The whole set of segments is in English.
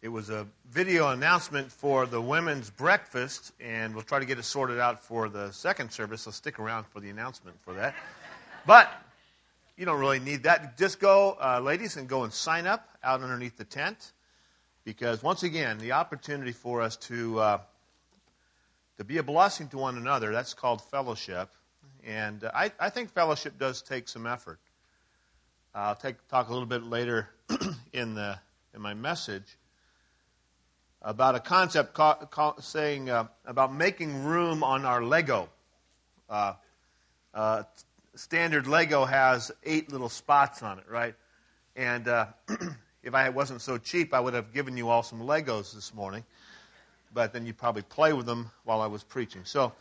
It was a video announcement for the women's breakfast, and we'll try to get it sorted out for the second service, so stick around for the announcement for that. But you don't really need that. Just go, ladies, and go and sign up out underneath the tent, because once again, the opportunity for us to be a blessing to one another, that's called fellowship. And I think fellowship does take some effort. I'll talk a little bit later in my message about a concept saying about making room on our Lego. Standard Lego has 8 little spots on it, right? And if I wasn't so cheap, I would have given you all some Legos this morning. But then you'd probably play with them while I was preaching. So,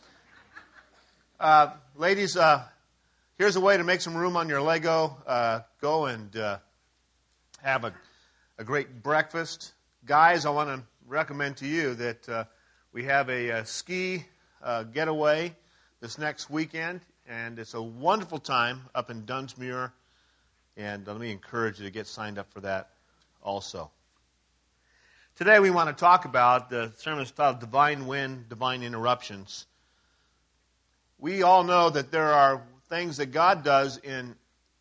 ladies, here's a way to make some room on your Lego. Go and have a great breakfast. Guys, I want to recommend to you that we have a ski getaway this next weekend, and it's a wonderful time up in Dunsmuir, and let me encourage you to get signed up for that also. Today we want to talk about the sermon titled Divine Wind, Divine Interruptions. We all know that there are things that God does in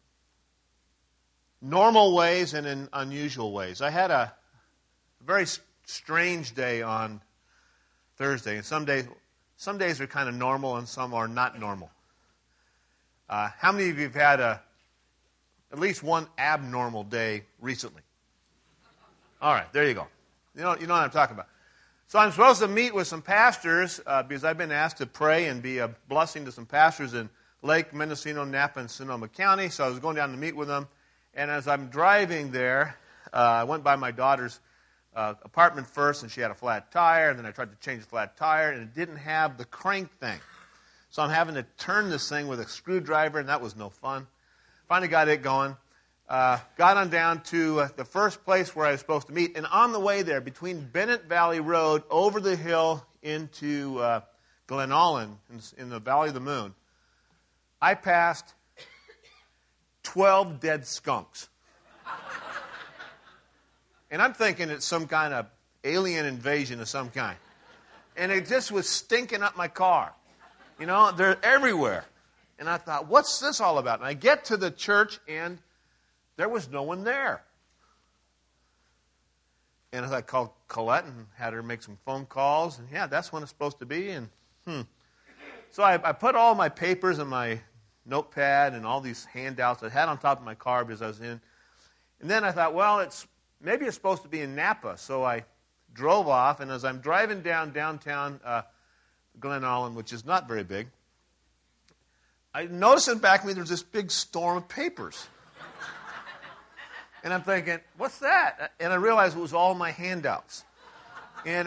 normal ways and in unusual ways. I had a very strange day on Thursday, and some days are kind of normal and some are not normal. How many of you have had at least one abnormal day recently? All right, there you go. You know what I'm talking about. So I'm supposed to meet with some pastors because I've been asked to pray and be a blessing to some pastors in Lake, Mendocino, Napa, and Sonoma County. So I was going down to meet with them. And as I'm driving there, I went by my daughter's apartment first, and she had a flat tire. And then I tried to change the flat tire, and it didn't have the crank thing. So I'm having to turn this thing with a screwdriver, and that was no fun. Finally got it going. Got on down to the first place where I was supposed to meet. And on the way there, between Bennett Valley Road, over the hill into Glenallen, in the Valley of the Moon, I passed 12 dead skunks. And I'm thinking it's some kind of alien invasion of some kind. And it just was stinking up my car. You know, they're everywhere. And I thought, what's this all about? And I get to the church, and there was no one there. And I called Colette and had her make some phone calls. And yeah, that's when it's supposed to be. And So I put all my papers in my notepad and all these handouts I had on top of my car because I was in. And then I thought, well, maybe it's supposed to be in Napa. So I drove off. And as I'm driving downtown Glenallen, which is not very big, I noticed in back of me there's this big storm of papers. And I'm thinking, what's that? And I realized it was all my handouts. And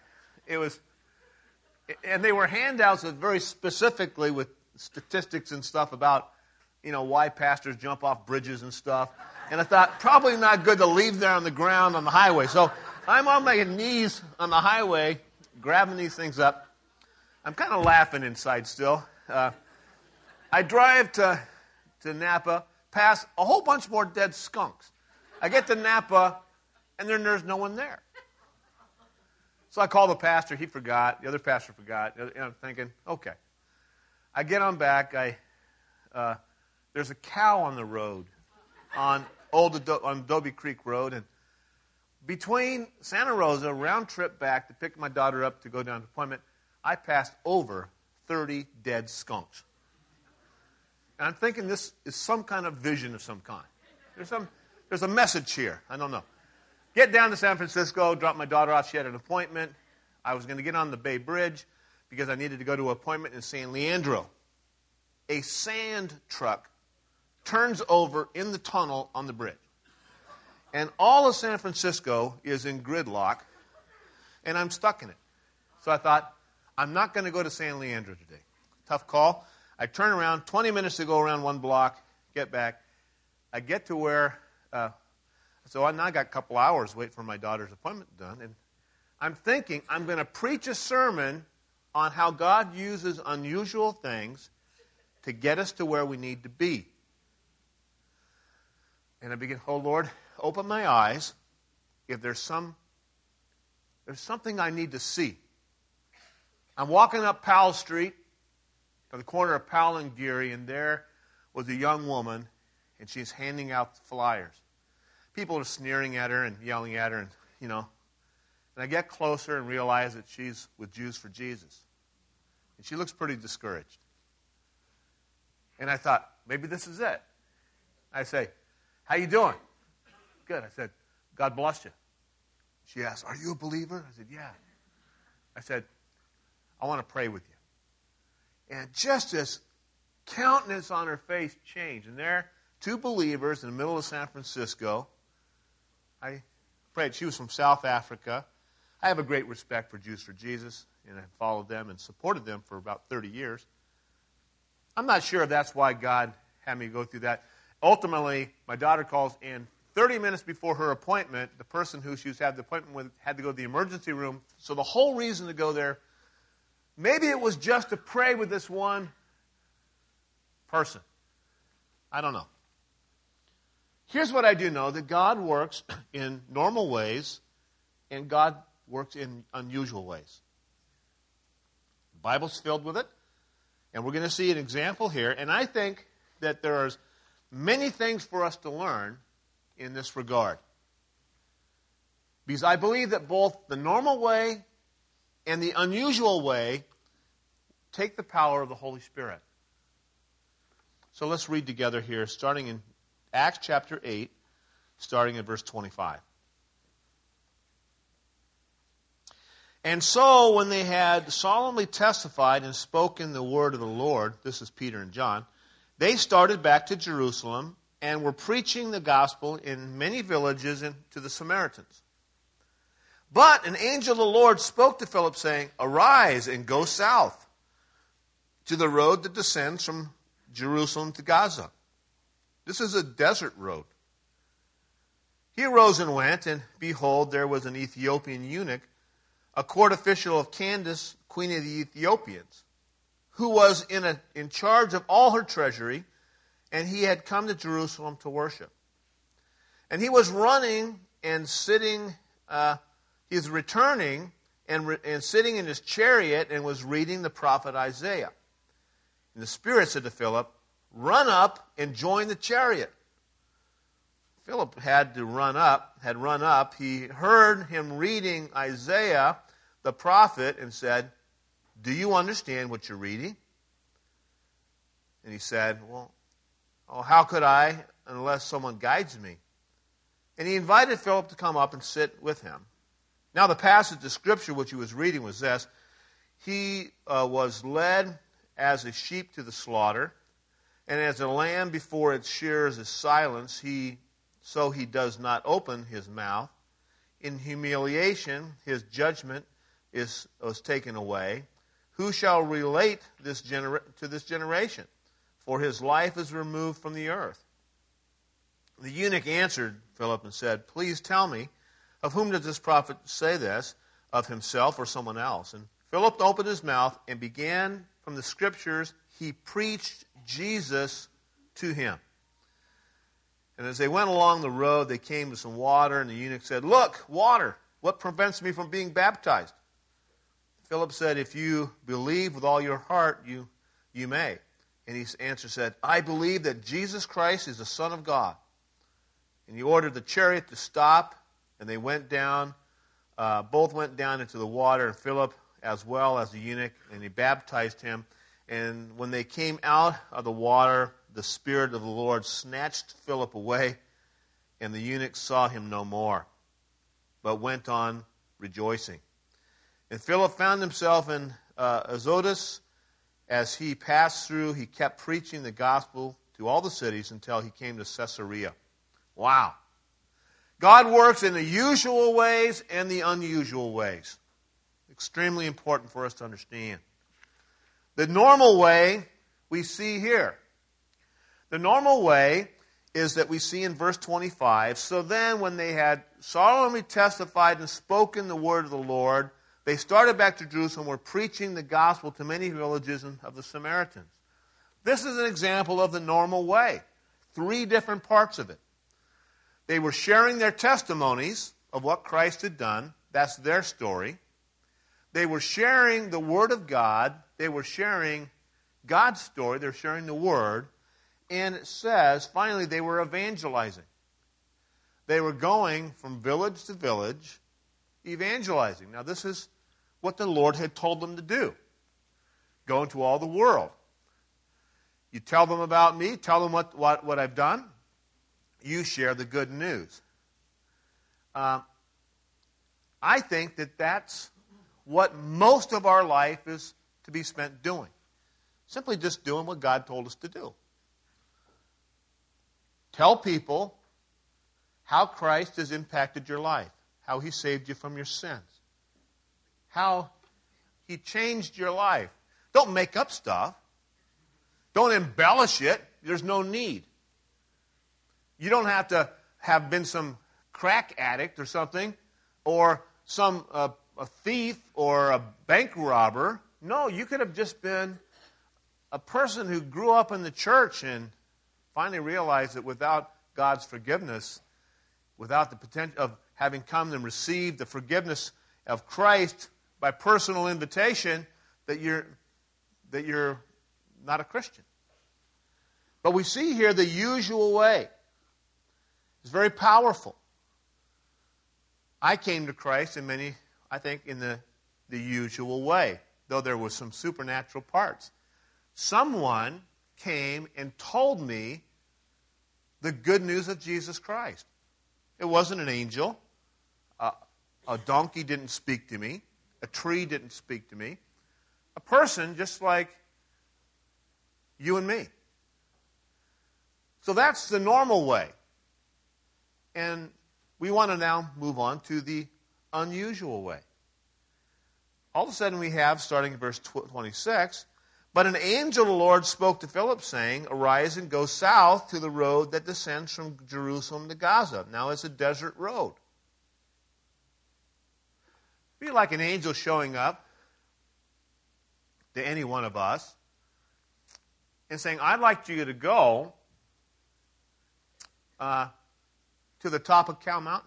and they were handouts that very specifically with statistics and stuff about, why pastors jump off bridges and stuff. And I thought, probably not good to leave there on the ground on the highway. So I'm on my knees on the highway, grabbing these things up. I'm kind of laughing inside still. I drive to Napa, past a whole bunch more dead skunks. I get to Napa, and then there's no one there. So I call the pastor. He forgot. The other pastor forgot. And I'm thinking, okay. I get on back. There's a cow on the road on Adobe Creek Road. And between Santa Rosa, round trip back to pick my daughter up to go down to appointment, I passed over 30 dead skunks. And I'm thinking this is some kind of vision of some kind. There's a message here. I don't know. Get down to San Francisco, drop my daughter off. She had an appointment. I was going to get on the Bay Bridge because I needed to go to an appointment in San Leandro. A sand truck turns over in the tunnel on the bridge. And all of San Francisco is in gridlock, and I'm stuck in it. So I thought, I'm not going to go to San Leandro today. Tough call. I turn around, 20 minutes to go around one block, get back. I get to where, so I now got a couple hours wait for my daughter's appointment done. And I'm thinking I'm going to preach a sermon on how God uses unusual things to get us to where we need to be. And I begin, oh Lord, open my eyes. If there's some there's something I need to see. I'm walking up Powell Street to the corner of Powell and Geary, and there was a young woman, and she's handing out flyers. People are sneering at her and yelling at her, and And I get closer and realize that she's with Jews for Jesus. And she looks pretty discouraged. And I thought, maybe this is it. I say, how you doing? Good. I said, God bless you. She asked, are you a believer? I said, yeah. I said, I want to pray with you. And just this countenance on her face changed. And there, two believers in the middle of San Francisco. I prayed. She was from South Africa. I have a great respect for Jews for Jesus, and I followed them and supported them for about 30 years. I'm not sure if that's why God had me go through that. Ultimately, my daughter calls in 30 minutes before her appointment. The person who she was having the appointment with had to go to the emergency room. So the whole reason to go there, maybe it was just to pray with this one person. I don't know. Here's what I do know, that God works in normal ways, and God works in unusual ways. The Bible's filled with it, and we're going to see an example here. And I think that there are many things for us to learn in this regard. Because I believe that both the normal way and the unusual way take the power of the Holy Spirit. So let's read together here, starting in Acts chapter 8, starting at verse 25. And so when they had solemnly testified and spoken the word of the Lord, this is Peter and John, they started back to Jerusalem and were preaching the gospel in many villages and to the Samaritans. But an angel of the Lord spoke to Philip, saying, Arise and go south to the road that descends from Jerusalem to Gaza. This is a desert road. He arose and went, and behold, there was an Ethiopian eunuch, a court official of Candace, queen of the Ethiopians, who was in charge of all her treasury, and he had come to Jerusalem to worship. And he was running and sitting, he was returning and sitting in his chariot and was reading the prophet Isaiah. And the Spirit said to Philip, Run up and join the chariot. Philip had run up. He heard him reading Isaiah, the prophet, and said, Do you understand what you're reading? And he said, Well, how could I unless someone guides me? And he invited Philip to come up and sit with him. Now the passage of Scripture which he was reading was this. He was led as a sheep to the slaughter, and as a lamb before its shearers is silenced, so he does not open his mouth. In humiliation, his judgment was taken away. Who shall relate to this generation? For his life is removed from the earth. The eunuch answered Philip and said, Please tell me, of whom does this prophet say this? Of himself or someone else? And Philip opened his mouth and began from the Scriptures. He preached Jesus to him. And as they went along the road, they came to some water, and the eunuch said, Look, water, what prevents me from being baptized? Philip said, If you believe with all your heart, you may. And he answered, said, I believe that Jesus Christ is the Son of God. And he ordered the chariot to stop, and they went down, both went down into the water, and Philip as well as the eunuch, and he baptized him. And when they came out of the water, the Spirit of the Lord snatched Philip away, and the eunuch saw him no more, but went on rejoicing. And Philip found himself in Azotus. As he passed through, he kept preaching the gospel to all the cities until he came to Caesarea. Wow. God works in the usual ways and the unusual ways. Extremely important for us to understand. The normal way we see here. The normal way is that we see in verse 25. So then when they had solemnly testified and spoken the word of the Lord, they started back to Jerusalem, were preaching the gospel to many villages of the Samaritans. This is an example of the normal way. 3 different parts of it. They were sharing their testimonies of what Christ had done. That's their story. They were sharing the Word of God. They were sharing God's story. They're sharing the Word. And it says, finally, they were evangelizing. They were going from village to village, evangelizing. Now, this is what the Lord had told them to do. Go into all the world. You tell them about me, tell them what I've done. You share the good news. I think that's what most of our life is to be spent doing. Simply just doing what God told us to do. Tell people how Christ has impacted your life, how He saved you from your sins, how He changed your life. Don't make up stuff. Don't embellish it. There's no need. You don't have to have been some crack addict or something, or some a thief or a bank robber. No, you could have just been a person who grew up in the church and finally realized that without God's forgiveness, without the potential of having come and received the forgiveness of Christ by personal invitation, that you're not a Christian. But we see here the usual way. It's very powerful. I came to Christ in the usual way, though there were some supernatural parts. Someone came and told me the good news of Jesus Christ. It wasn't an angel. A donkey didn't speak to me. A tree didn't speak to me. A person just like you and me. So that's the normal way. And we want to now move on to the unusual way. All of a sudden we have, starting in verse 26, but an angel of the Lord spoke to Philip, saying, Arise and go south to the road that descends from Jerusalem to Gaza. Now it's a desert road. It'd be like an angel showing up to any one of us and saying, I'd like you to go to the top of Cow Mountain.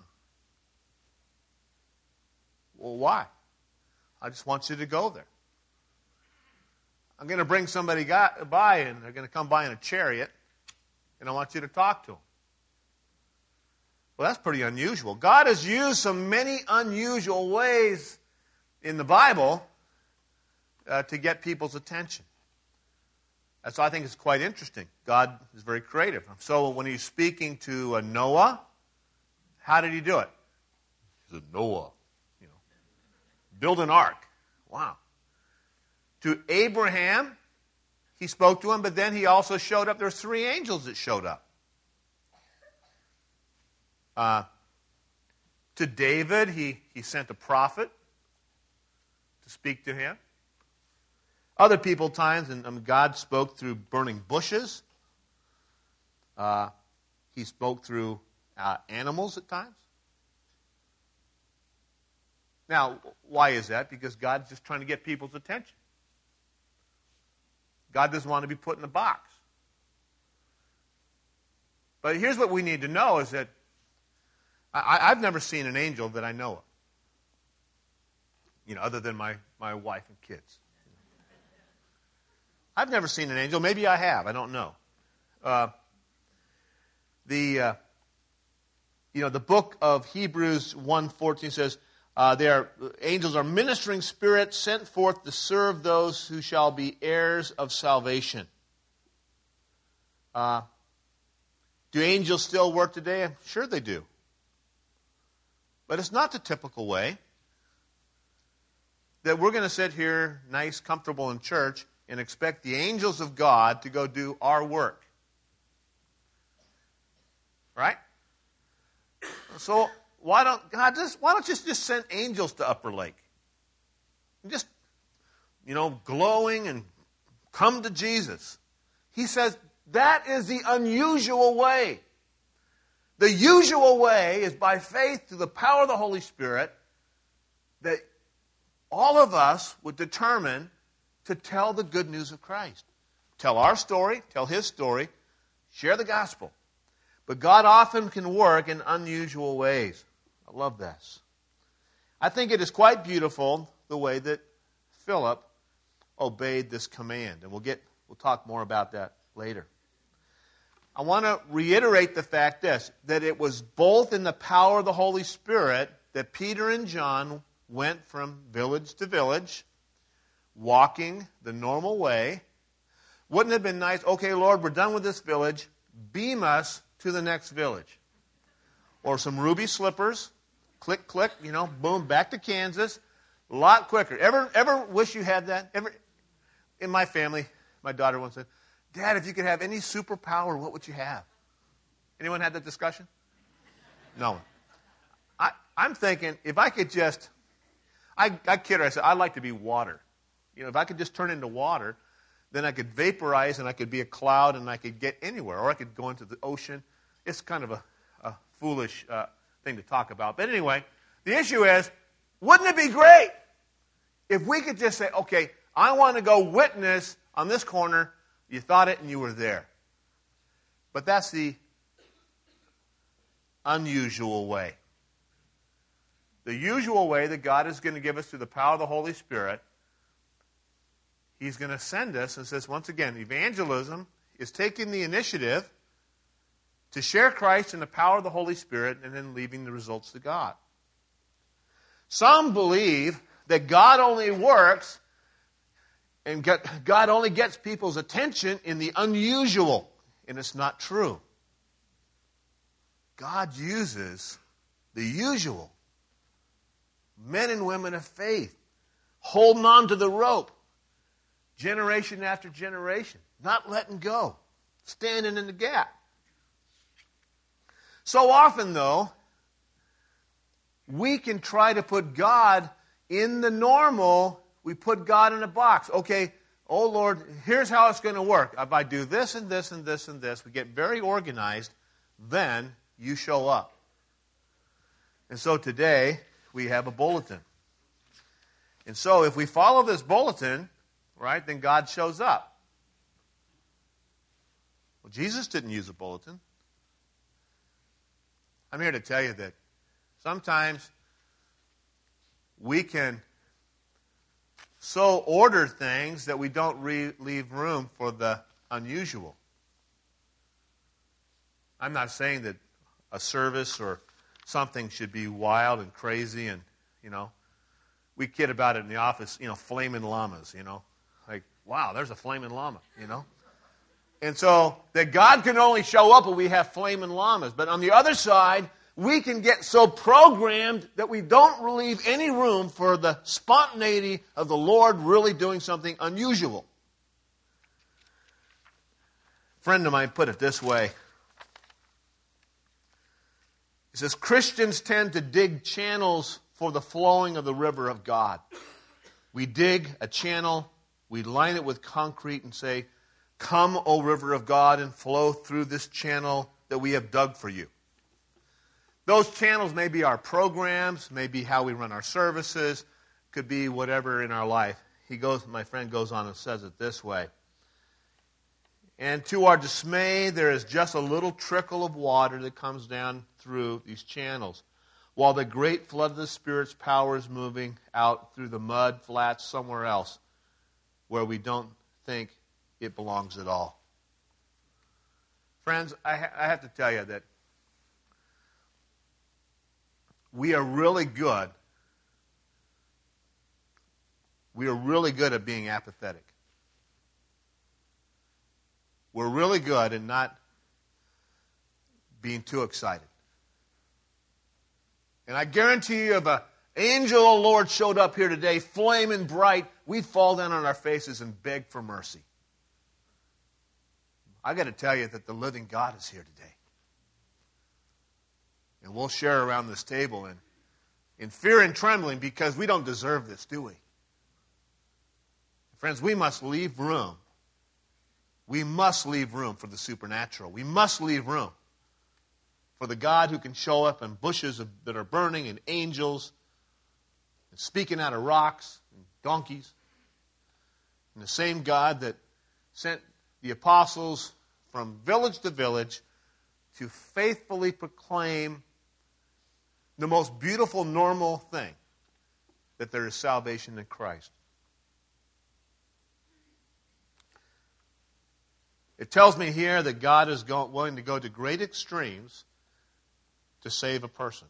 Well, why? I just want you to go there. I'm going to bring somebody by, and they're going to come by in a chariot, and I want you to talk to them. Well, that's pretty unusual. God has used so many unusual ways in the Bible to get people's attention. So I think it's quite interesting. God is very creative. So when He's speaking to Noah, how did He do it? He said, Noah, build an ark. Wow. To Abraham, He spoke to him, but then He also showed up. There were 3 angels that showed up. To David, he sent a prophet to speak to him. Other people times, and God spoke through burning bushes. He spoke through animals at times. Now, why is that? Because God's just trying to get people's attention. God doesn't want to be put in a box. But here's what we need to know is that I've never seen an angel that I know of. Other than my wife and kids. I've never seen an angel. Maybe I have. I don't know. The book of Hebrews 1:14 says, angels are ministering spirits sent forth to serve those who shall be heirs of salvation. Do angels still work today? I'm sure they do. But it's not the typical way that we're going to sit here nice, comfortable in church and expect the angels of God to go do our work. Right? So why don't you just send angels to Upper Lake? Just, glowing and come to Jesus. He says that is the unusual way. The usual way is by faith through the power of the Holy Spirit that all of us would determine to tell the good news of Christ. Tell our story, tell His story, share the gospel. But God often can work in unusual ways. I love this. I think it is quite beautiful the way that Philip obeyed this command. And we'll talk more about that later. I want to reiterate the fact that it was both in the power of the Holy Spirit that Peter and John went from village to village, walking the normal way. Wouldn't it have been nice, okay, Lord, we're done with this village, beam us to the next village. Or some ruby slippers, click, click, boom, back to Kansas, a lot quicker. Ever wish you had that? In my family, my daughter once said, Dad, if you could have any superpower, what would you have? Anyone had that discussion? No one. I'm thinking, if I could just, I kid her, I said, I'd like to be water. If I could just turn into water, then I could vaporize and I could be a cloud and I could get anywhere. Or I could go into the ocean. It's kind of a foolish thing to talk about. But anyway, the issue is, wouldn't it be great if we could just say, okay, I want to go witness on this corner. You thought it and you were there. But that's the unusual way. The usual way that God is going to give us through the power of the Holy Spirit, He's going to send us and says, once again, evangelism is taking the initiative to share Christ in the power of the Holy Spirit and then leaving the results to God. Some believe that God only works and God only gets people's attention in the unusual, and it's not true. God uses the usual. Men and women of faith, holding on to the rope, generation after generation, not letting go, standing in the gap. So often, though, we can try to put God in the normal. We put God in a box. Okay, oh Lord, here's how it's going to work. If I do this and this and this and this, we get very organized, then you show up. And so today, we have a bulletin. And so if we follow this bulletin, right, then God shows up. Well, Jesus didn't use a bulletin. I'm here to tell you that sometimes we can so order things that we don't leave room for the unusual. I'm not saying that a service or something should be wild and crazy and, we kid about it in the office, flaming llamas, like, wow, there's a flaming llama, And so that God can only show up when we have flaming llamas. But on the other side, we can get so programmed that we don't leave any room for the spontaneity of the Lord really doing something unusual. A friend of mine put it this way. He says, Christians tend to dig channels for the flowing of the river of God. We dig a channel, we line it with concrete and say, come, O river of God, and flow through this channel that we have dug for you. Those channels may be our programs, may be how we run our services, could be whatever in our life. My friend goes on and says it this way. And to our dismay, there is just a little trickle of water that comes down through these channels, while the great flood of the Spirit's power is moving out through the mud flats somewhere else where we don't think it belongs at all. Friends, I have to tell you that we are really good. We are really good at being apathetic. We're really good at not being too excited. And I guarantee you, if an angel of the Lord showed up here today, flaming bright, we'd fall down on our faces and beg for mercy. I got to tell you that the living God is here today. And we'll share around this table in fear and trembling because we don't deserve this, do we? Friends, we must leave room. We must leave room for the supernatural. We must leave room for the God who can show up in bushes that are burning and angels and speaking out of rocks and donkeys. And the same God that sent the apostles from village to village to faithfully proclaim the most beautiful, normal thing. that there is salvation in Christ. It tells me here that God is willing to go to great extremes to save a person.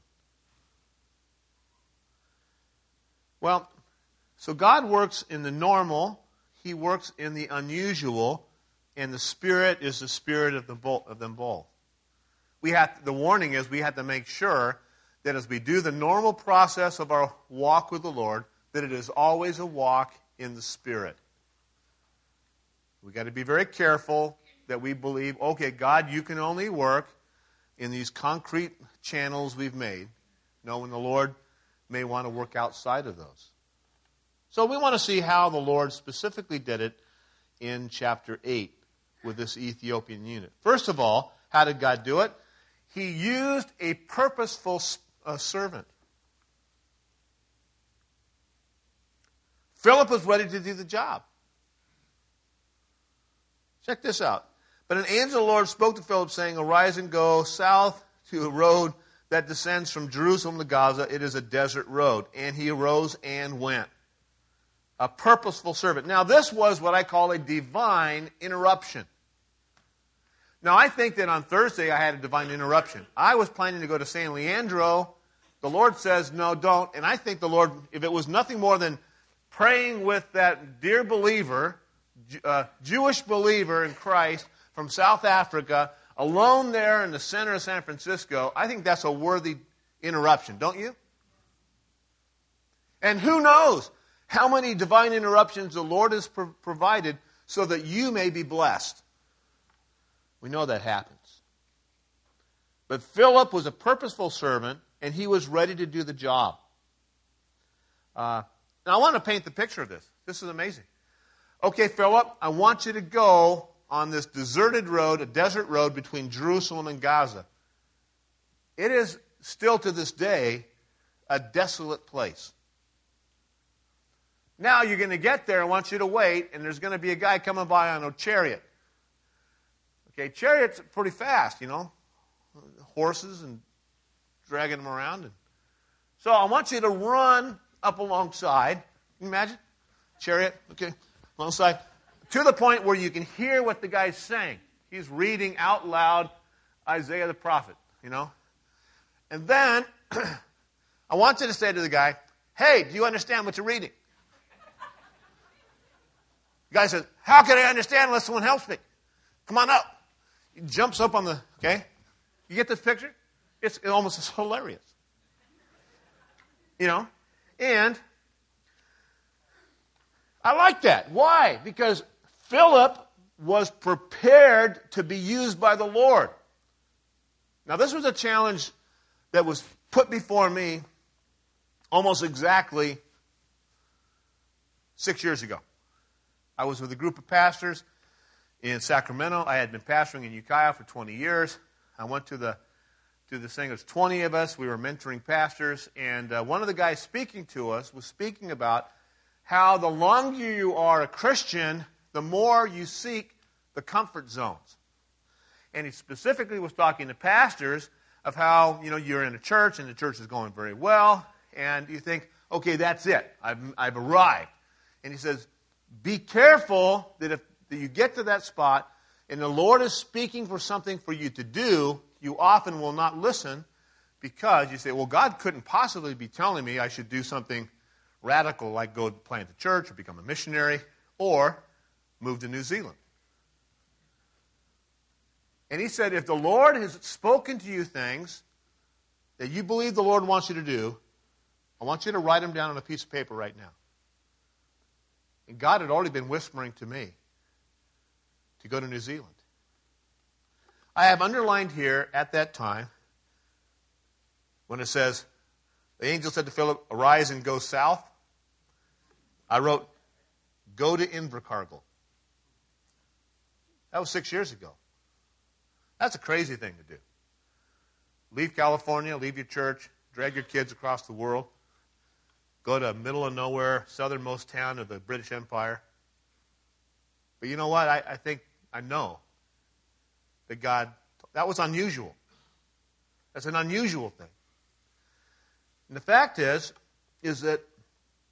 Well, so God works in the normal, He works in the unusual, and the Spirit is the spirit of them both. The warning is we have to make sure that as we do the normal process of our walk with the Lord, that it is always a walk in the Spirit. We've got to be very careful that we believe, okay, God, you can only work in these concrete channels we've made, knowing the Lord may want to work outside of those. So we want to see how the Lord specifically did it in chapter 8 with this Ethiopian eunuch. First of all, how did God do it? He used a purposeful servant. Philip was ready to do the job. Check this out. But an angel of the Lord spoke to Philip, saying, "Arise and go south to a road that descends from Jerusalem to Gaza. It is a desert road." And he arose and went. A purposeful servant. Now, this was what I call a divine interruption. Now, I think that on Thursday I had a divine interruption. I was planning to go to San Leandro. The Lord says, no, don't. And I think the Lord, if it was nothing more than praying with that dear believer, Jewish believer in Christ from South Africa, alone there in the center of San Francisco, I think that's a worthy interruption, don't you? And who knows how many divine interruptions the Lord has provided so that you may be blessed. We know that happens. But Philip was a purposeful servant, and he was ready to do the job. Now, I want to paint the picture of this. This is amazing. Okay, Philip, I want you to go on this deserted road, a desert road between Jerusalem and Gaza. It is still to this day a desolate place. Now you're going to get there. I want you to wait, and there's going to be a guy coming by on a chariot. Okay, chariots are pretty fast, you know. Horses and dragging them around. And so I want you to run up alongside. Can you imagine? Chariot, okay, alongside. To the point where you can hear what the guy's saying. He's reading out loud Isaiah the prophet, you know. And then I want you to say to the guy, "Hey, do you understand what you're reading?" The guy says, "How can I understand unless someone helps me? Come on up." He jumps up on the, okay? You get this picture? It's almost hilarious. You know? And I like that. Why? Because Philip was prepared to be used by the Lord. Now, this was a challenge that was put before me almost exactly 6 years ago. I was with a group of pastors in Sacramento. I had been pastoring in Ukiah for 20 years. I went to this thing. There was 20 of us. We were mentoring pastors. And one of the guys speaking to us was speaking about how the longer you are a Christian, the more you seek the comfort zones. And he specifically was talking to pastors of how, you know, you're in a church and the church is going very well. And you think, okay, that's it. I've arrived. And he says, be careful that if you get to that spot and the Lord is speaking for something for you to do, you often will not listen because you say, well, God couldn't possibly be telling me I should do something radical like go plant a church or become a missionary or move to New Zealand. And he said, if the Lord has spoken to you things that you believe the Lord wants you to do, I want you to write them down on a piece of paper right now. And God had already been whispering to me to go to New Zealand. I have underlined here at that time when it says, the angel said to Philip, arise and go south. I wrote, go to Invercargill. That was 6 years ago. That's a crazy thing to do. Leave California, leave your church, drag your kids across the world, go to middle of nowhere, southernmost town of the British Empire. But you know what? I know that God, that was unusual. That's an unusual thing. And the fact is that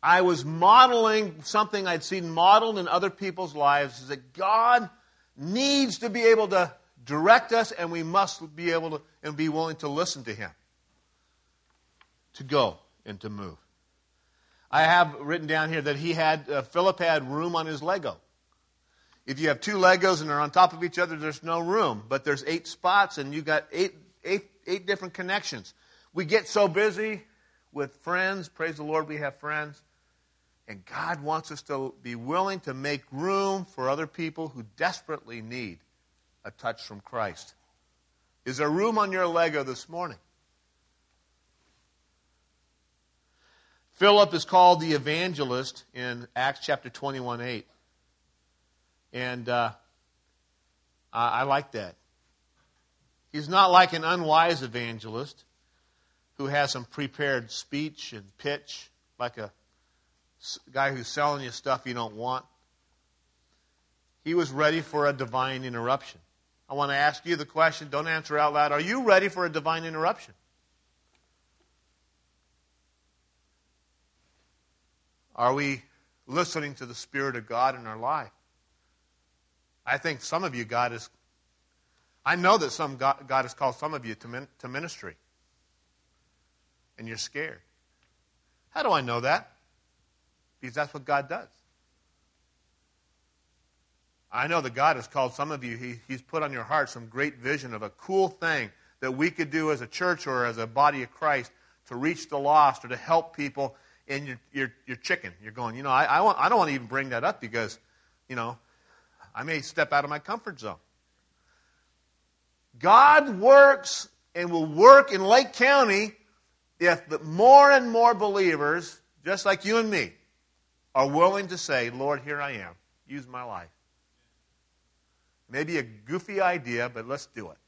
I was modeling something I'd seen modeled in other people's lives, is that God needs to be able to direct us, and we must be able to and be willing to listen to Him, to go and to move. I have written down here that Philip had room on his Lego. If you have two Legos and they're on top of each other, there's no room. But there's 8 spots, and you've got eight different connections. We get so busy with friends. Praise the Lord, we have friends. And God wants us to be willing to make room for other people who desperately need a touch from Christ. Is there room on your Lego this morning? Philip is called the evangelist in Acts chapter 21:8. And I like that. He's not like an unwise evangelist who has some prepared speech and pitch, like a guy who's selling you stuff you don't want. He was ready for a divine interruption. I want to ask you the question, don't answer out loud. Are you ready for a divine interruption? Are we listening to the Spirit of God in our life? I think some of you, I know that God has called some of you to ministry. And you're scared. How do I know that? Because that's what God does. I know that God has called some of you, He's put on your heart some great vision of a cool thing that we could do as a church or as a body of Christ to reach the lost or to help people, and you're chicken. You're going, I don't want to even bring that up because, I may step out of my comfort zone. God works and will work in Lake County if more and more believers, just like you and me, are willing to say, Lord, here I am. Use my life. Maybe a goofy idea, but let's do it.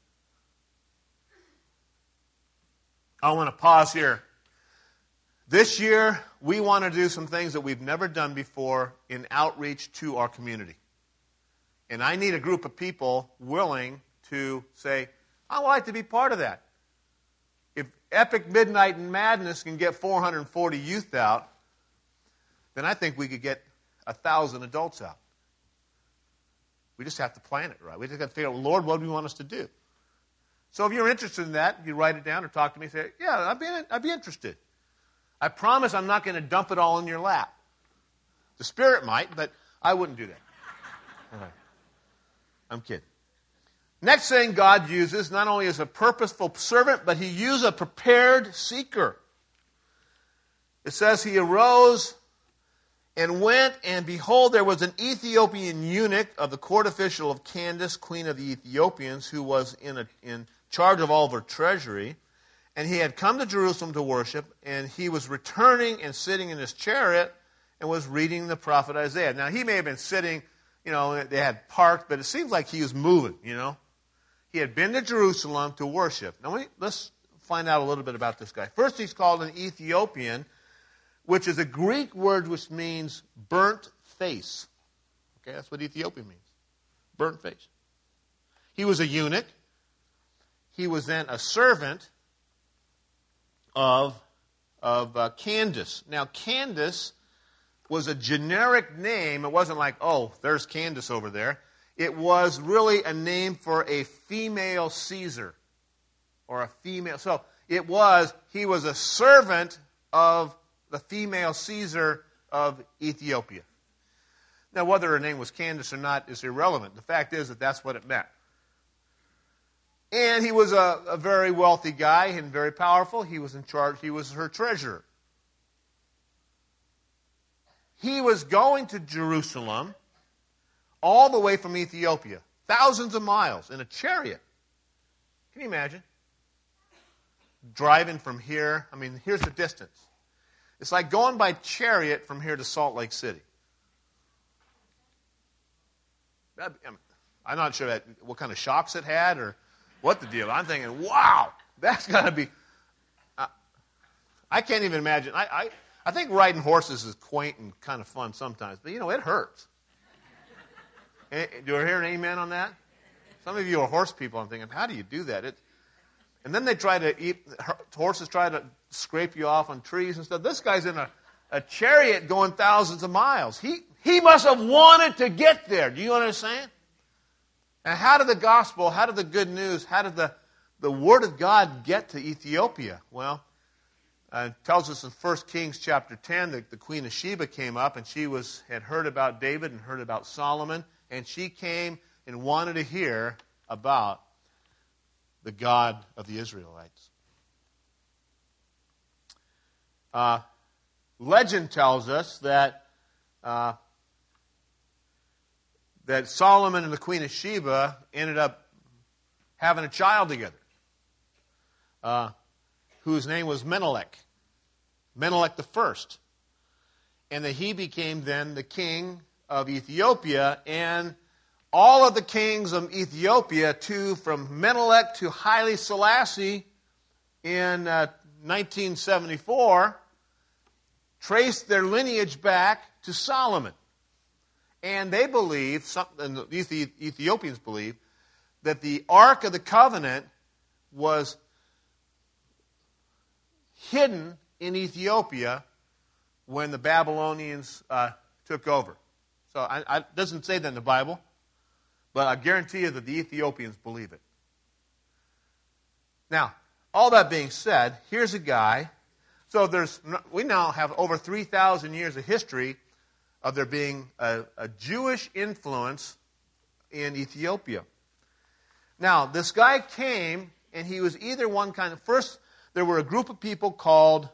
I want to pause here. This year, we want to do some things that we've never done before in outreach to our community. And I need a group of people willing to say, I would like to be part of that. If Epic Midnight and Madness can get 440 youth out, then I think we could get 1,000 adults out. We just have to plan it right. We just have to figure out, Lord, what do you want us to do? So if you're interested in that, you write it down or talk to me and say, yeah, I'd be interested. I promise I'm not going to dump it all in your lap. The Spirit might, but I wouldn't do that. All right. I'm kidding. Next thing God uses, not only as a purposeful servant, but He used a prepared seeker. It says He arose and went, and behold, there was an Ethiopian eunuch of the court official of Candace, queen of the Ethiopians, who was in charge of all of her treasury. And he had come to Jerusalem to worship, and he was returning and sitting in his chariot and was reading the prophet Isaiah. Now, he may have been sitting, they had parked, but it seems like he was moving, He had been to Jerusalem to worship. Now, let's find out a little bit about this guy. First, he's called an Ethiopian, which is a Greek word which means burnt face. Okay, that's what Ethiopian means. Burnt face. He was a eunuch. He was then a servant of Candace. Now, Candace was a generic name. It wasn't like, oh, there's Candace over there. It was really a name for a female Caesar or a female. So he was a servant of the female Caesar of Ethiopia. Now, whether her name was Candace or not is irrelevant. The fact is that that's what it meant. And he was a very wealthy guy and very powerful. He was in charge. He was her treasurer. He was going to Jerusalem all the way from Ethiopia, thousands of miles in a chariot. Can you imagine? Driving from here. I mean, here's the distance. It's like going by chariot from here to Salt Lake City. I'm not sure what kind of shocks it had or what the deal. I'm thinking, wow, that's got to be... I can't even imagine. I think riding horses is quaint and kind of fun sometimes, but, it hurts. Do I hear an amen on that? Some of you are horse people. I'm thinking, how do you do that? And then they try to horses try to scrape you off on trees and stuff. This guy's in a chariot going thousands of miles. He must have wanted to get there. Do you understand? And how did the gospel, how did the good news, how did the word of God get to Ethiopia? Well, it tells us in 1 Kings chapter 10 that the Queen of Sheba came up, and she had heard about David and heard about Solomon, and she came and wanted to hear about the God of the Israelites. Legend tells us that Solomon and the Queen of Sheba ended up having a child together, whose name was Menelik the First, and that he became then the king of Ethiopia, and all of the kings of Ethiopia, from Menelik to Haile Selassie in 1974, traced their lineage back to Solomon. And they believe, the Ethiopians believe, that the Ark of the Covenant was hidden in Ethiopia when the Babylonians took over. So it doesn't say that in the Bible, but I guarantee you that the Ethiopians believe it. Now, all that being said, here's a guy. So we now have over 3,000 years of history of there being a Jewish influence in Ethiopia. Now, this guy came, and he was either one kind of... First, there were a group of people called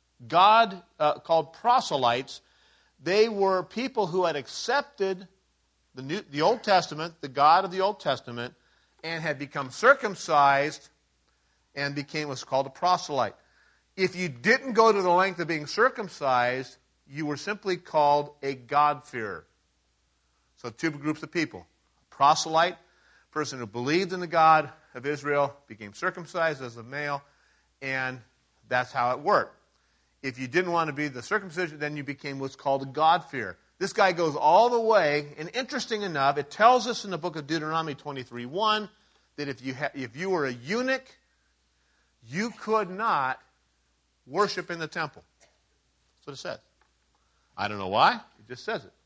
proselytes. They were people who had accepted the Old Testament, the God of the Old Testament, and had become circumcised and became what's called a proselyte. If you didn't go to the length of being circumcised, you were simply called a God-fearer. So two groups of people. A proselyte, a person who believed in the God of Israel, became circumcised as a male, and that's how it worked. If you didn't want to be the circumcision, then you became what's called a God-fearer. This guy goes all the way, and interesting enough, it tells us in the book of Deuteronomy 23:1 that if you were a eunuch, you could not worship in the temple. That's what it says. I don't know why. It just says it.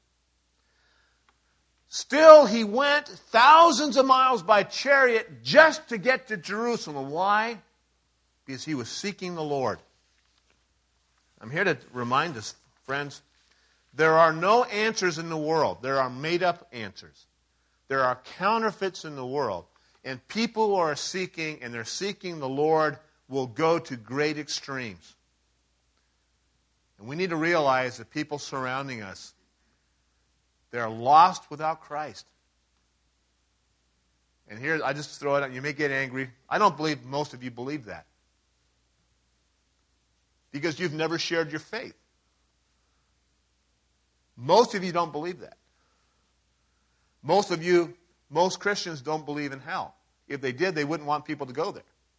Still, he went thousands of miles by chariot just to get to Jerusalem. Why? Because he was seeking the Lord. I'm here to remind us, friends, there are no answers in the world. There are made-up answers. There are counterfeits in the world. And people who are seeking, and they're seeking the Lord, will go to great extremes. And we need to realize that people surrounding us, they're lost without Christ. And here, I just throw it out. You may get angry. I don't believe most of you believe that. Because you've never shared your faith. Most of you don't believe that. Most Christians don't believe in hell. If they did, they wouldn't want people to go there.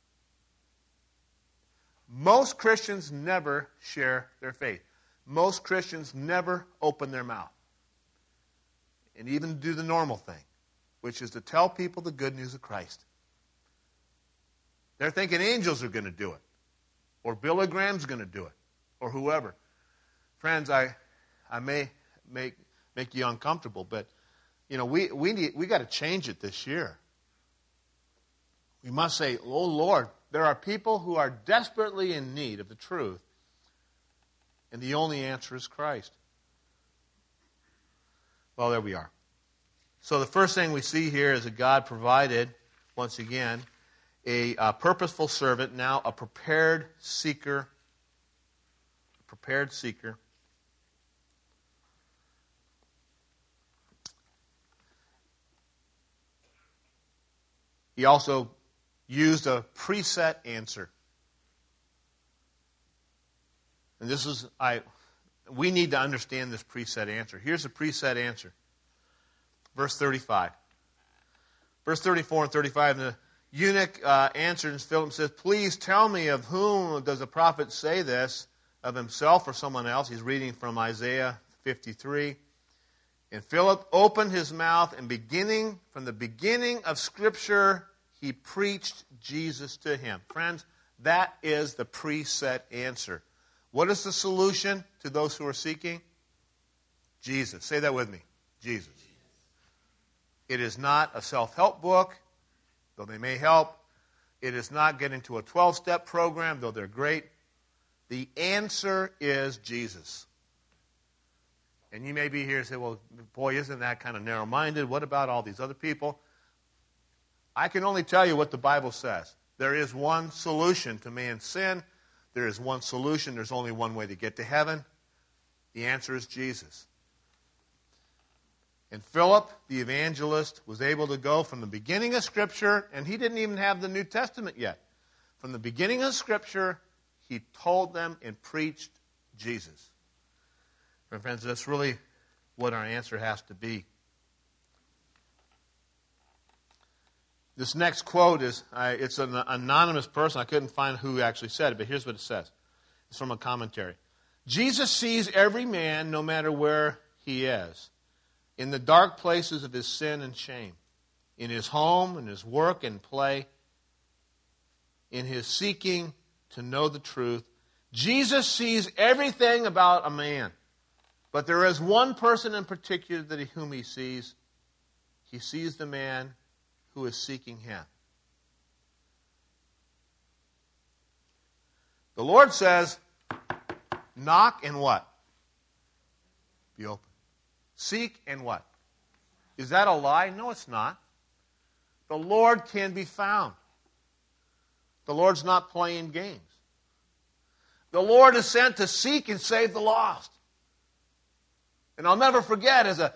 Most Christians never share their faith. Most Christians never open their mouth. And even do the normal thing, which is to tell people the good news of Christ. They're thinking angels are going to do it. Or Billy Graham's going to do it. Or whoever. Friends, I may make you uncomfortable, but we got to change it this year. We must say, oh Lord, there are people who are desperately in need of the truth, and the only answer is Christ. Well, there we are. So the first thing we see here is that God provided, once again, a purposeful servant, now a prepared seeker. Prepared seeker. He also used a preset answer. And this is, we need to understand this preset answer. Here's the preset answer. Verse 35. Verse 34 and 35, the eunuch answered, and Philip says, please tell me, of whom does the prophet say this, of himself or someone else? He's reading from Isaiah 53. And Philip opened his mouth, and from the beginning of Scripture, he preached Jesus to him. Friends, that is the preset answer. What is the solution to those who are seeking? Jesus. Say that with me. Jesus. It is not a self-help book, though they may help. It is not getting to a 12-step program, though they're great. The answer is Jesus. And you may be here and say, well, boy, isn't that kind of narrow-minded? What about all these other people? I can only tell you what the Bible says. There is one solution to man's sin. There is one solution. There's only one way to get to heaven. The answer is Jesus. And Philip, the evangelist, was able to go from the beginning of Scripture, and he didn't even have the New Testament yet. From the beginning of Scripture, he told them and preached Jesus. My friends, that's really what our answer has to be. This next quote it's an anonymous person. I couldn't find who actually said it, but here's what it says. It's from a commentary. Jesus sees every man, no matter where he is, in the dark places of his sin and shame, in his home, in his work and play, in his seeking to know the truth. Jesus sees everything about a man. But there is one person in particular whom he sees. He sees the man who is seeking him. The Lord says, knock and what? Be open. Seek and what? Is that a lie? No, it's not. The Lord can be found. The Lord's not playing games. The Lord is sent to seek and save the lost. And I'll never forget, as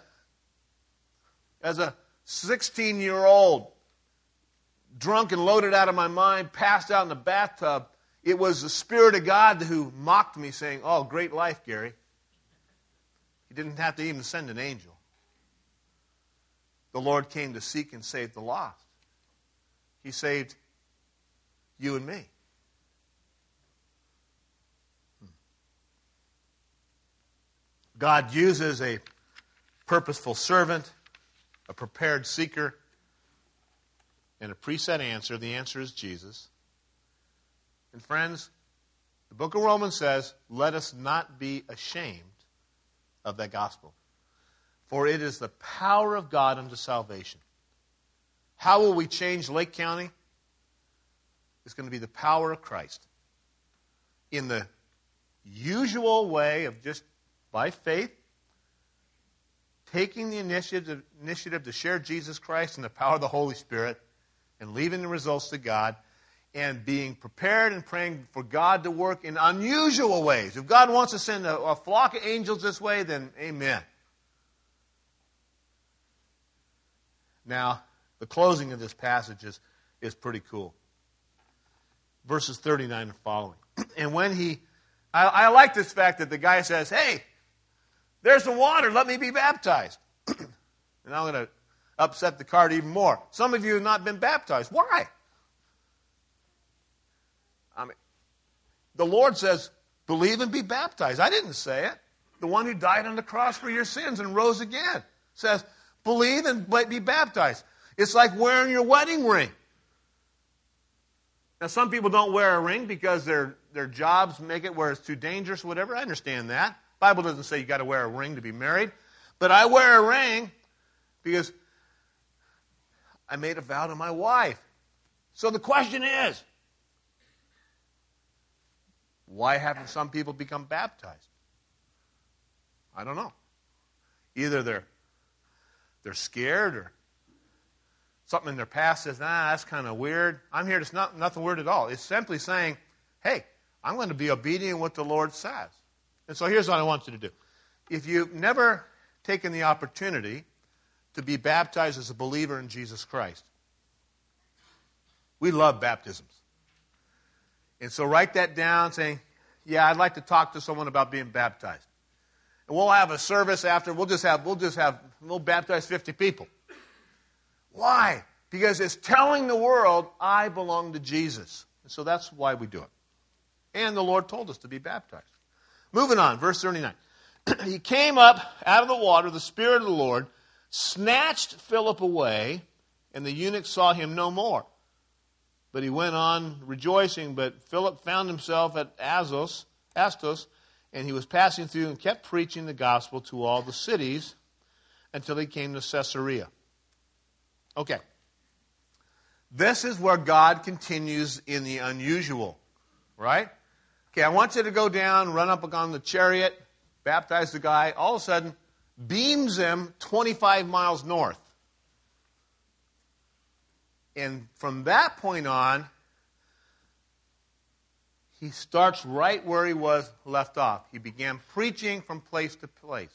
a 16-year-old, drunk and loaded out of my mind, passed out in the bathtub, it was the Spirit of God who mocked me, saying, "Oh, great life, Gary." He didn't have to even send an angel. The Lord came to seek and save the lost. He saved you and me. God uses a purposeful servant, a prepared seeker, and a preset answer. The answer is Jesus. And friends, the book of Romans says, let us not be ashamed of that gospel. For it is the power of God unto salvation. How will we change Lake County? It's going to be the power of Christ. In the usual way of just by faith, taking the initiative to share Jesus Christ in the power of the Holy Spirit and leaving the results to God and being prepared and praying for God to work in unusual ways. If God wants to send a flock of angels this way, then amen. Now, the closing of this passage is pretty cool. Verses 39 and following. And when I like this fact that the guy says, "Hey, there's some water, let me be baptized." And I'm going to upset the cart even more. Some of you have not been baptized. Why? The Lord says, believe and be baptized. I didn't say it. The one who died on the cross for your sins and rose again says, believe and be baptized. It's like wearing your wedding ring. Now, some people don't wear a ring because their jobs make it where it's too dangerous, whatever. I understand that. The Bible doesn't say you got to wear a ring to be married. But I wear a ring because I made a vow to my wife. So the question is, why haven't some people become baptized? I don't know. Either they're scared or something in their past says, that's kind of weird. I'm here, it's nothing weird at all. It's simply saying, hey, I'm going to be obedient to what the Lord says. And so here's what I want you to do. If you've never taken the opportunity to be baptized as a believer in Jesus Christ, we love baptisms. And so write that down saying, yeah, I'd like to talk to someone about being baptized. And we'll have a service after. We'll baptize 50 people. Why? Because it's telling the world, I belong to Jesus. And so that's why we do it. And the Lord told us to be baptized. Moving on, verse 39. He came up out of the water, the Spirit of the Lord, snatched Philip away, and the eunuch saw him no more. But he went on rejoicing, but Philip found himself at Azotus, Astos, and he was passing through and kept preaching the gospel to all the cities until he came to Caesarea. Okay. This is where God continues in the unusual, right? Okay, I want you to go down, run up on the chariot, baptize the guy. All of a sudden, beams him 25 miles north. And from that point on, he starts right where he was left off. He began preaching from place to place.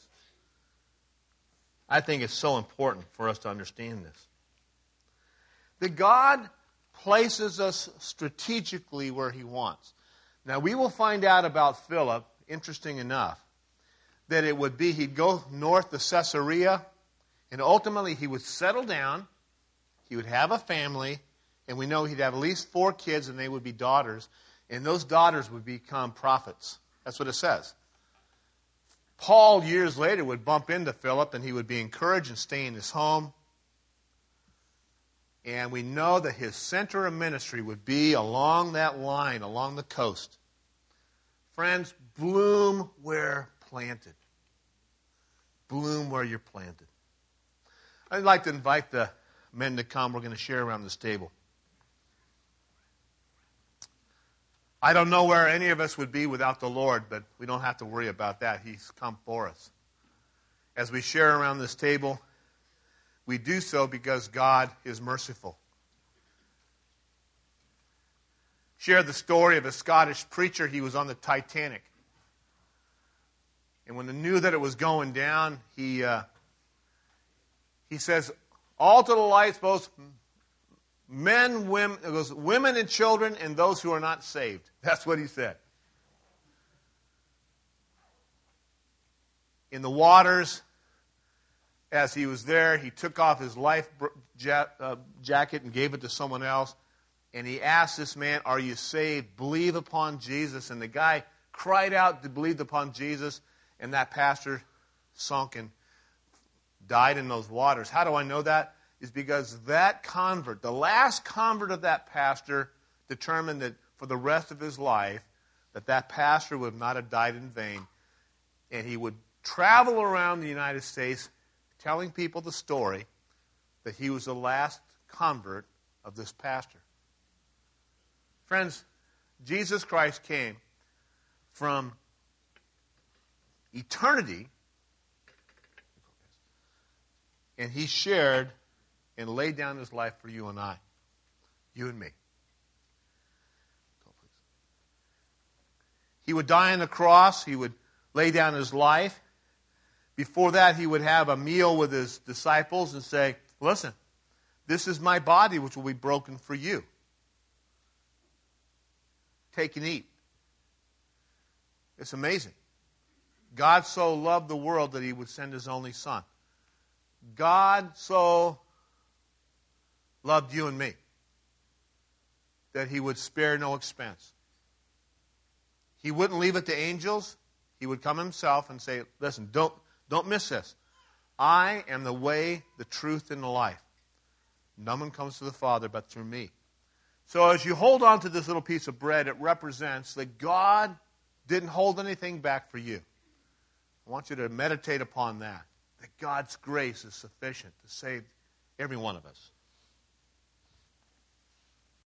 I think it's so important for us to understand this. That God places us strategically where he wants. Now, we will find out about Philip, interesting enough, that it would be he'd go north to Caesarea, and ultimately he would settle down, he would have a family, and we know he'd have at least 4 kids, and they would be daughters, and those daughters would become prophets. That's what it says. Paul, years later, would bump into Philip, and he would be encouraged and stay in his home. And we know that his center of ministry would be along that line, along the coast. Friends, bloom where planted. Bloom where you're planted. I'd like to invite the men to come. We're going to share around this table. I don't know where any of us would be without the Lord, but we don't have to worry about that. He's come for us. As we share around this table, we do so because God is merciful. Share the story of a Scottish preacher. He was on the Titanic. And when he knew that it was going down, he says, all to the lights, both men, women, it goes, women and children, and those who are not saved. That's what he said. In the waters, as he was there, he took off his life jacket and gave it to someone else. And he asked this man, are you saved? Believe upon Jesus. And the guy cried out to believe upon Jesus. And that pastor sunk and died in those waters. How do I know that? Is because that convert, the last convert of that pastor, determined that for the rest of his life, that pastor would not have died in vain. And he would travel around the United States telling people the story that he was the last convert of this pastor. Friends, Jesus Christ came from eternity, and he shared and laid down his life for you and I, you and me. He would die on the cross. He would lay down his life. Before that, he would have a meal with his disciples and say, listen, this is my body which will be broken for you. Take and eat. It's amazing. God so loved the world that he would send his only son. God so loved you and me that he would spare no expense. He wouldn't leave it to angels. He would come himself and say, listen, don't miss this. I am the way, the truth, and the life. No one comes to the Father but through me. So as you hold on to this little piece of bread, it represents that God didn't hold anything back for you. I want you to meditate upon that. That God's grace is sufficient to save every one of us.